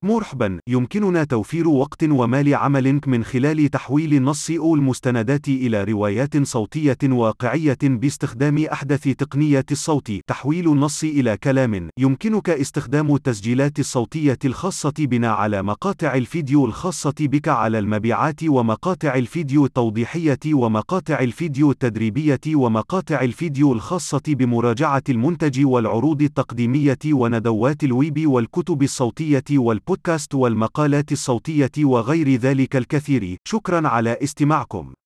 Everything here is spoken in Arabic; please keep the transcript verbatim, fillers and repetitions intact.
مرحبا، يمكننا توفير وقت ومال عمل من خلال تحويل النص أو المستندات إلى روايات صوتية واقعية باستخدام أحدث تقنيات الصوت. تحويل النص إلى كلام: يمكنك استخدام التسجيلات الصوتية الخاصة بنا على مقاطع الفيديو الخاصة بك على المبيعات، ومقاطع الفيديو التوضيحية، ومقاطع الفيديو التدريبية، ومقاطع الفيديو الخاصة بمراجعة المنتج والعروض التقديمية، وندوات الويب والكتب الصوتية والبودكاست والمقالات الصوتية وغير ذلك الكثير. شكرا على استماعكم.